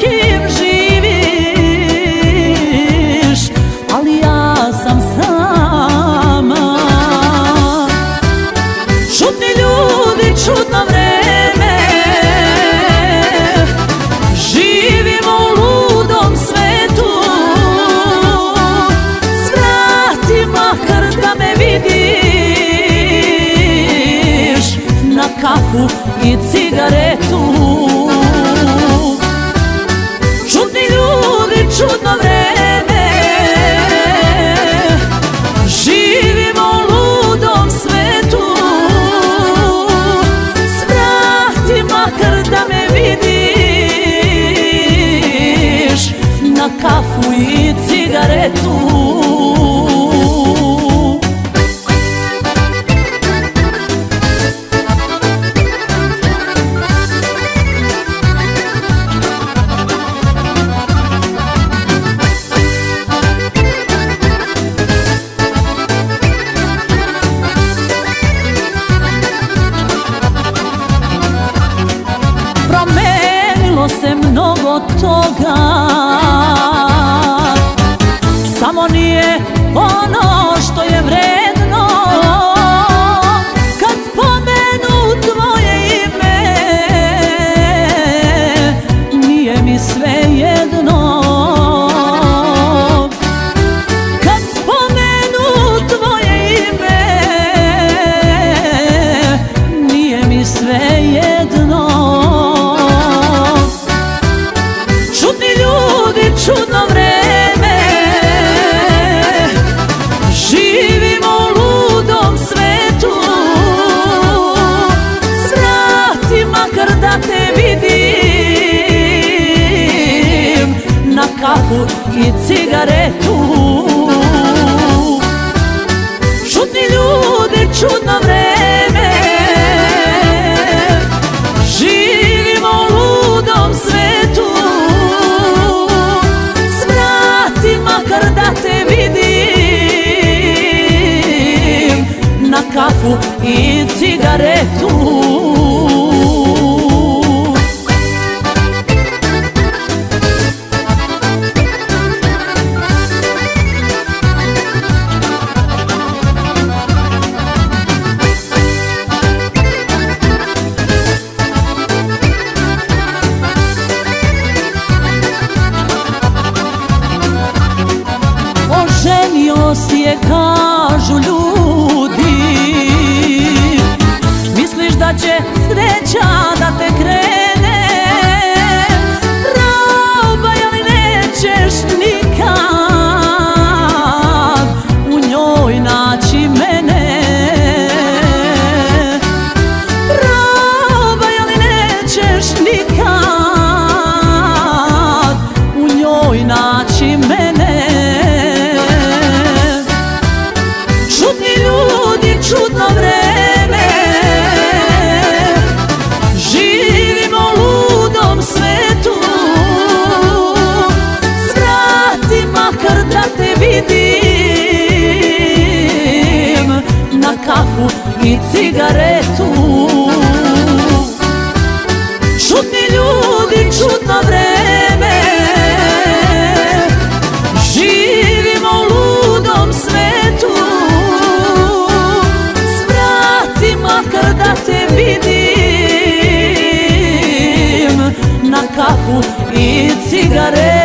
kim živiš, ali ja sam sama. Čudni ljudi, čudno vreme, živimo u ludom svetu. Svrati makar da me vidiš, na kafu i cigaretu. Čudni ljudi, čudno vreme, živimo u ludom svetu. Svrati makar da me vidiš, na kafu i cigaretu. Promenilo se mnogo toga, samo nije ono što je vredno. Kad spomenu tvoje ime, nije mi svejedno. Kad spomenu tvoje ime, nije mi svejedno. Čudni ljudi, čudno vreme, živimo u ludom svetu. Svrati makar da te vidim, na kafu i cigaretu. Čudni ljudi, čudno vreme, živimo u ludom svetu. Svrati makar da te vidim, na kafu i cigaretu. Oženio si je, kažu ljudi, misliš da će sreća da te krene. Probaj, ali nećeš nikad u njoj naći mene. Probaj, ali nećeš nikad u njoj naći mene. Čudno vreme, živimo u ludom svetu. Svrati makar da te vidim, na kafu i cigaretu. Čudni ljudi, čudno vreme, živimo u ludom svetu. Makar da te vidim, na kafu i cigaretu.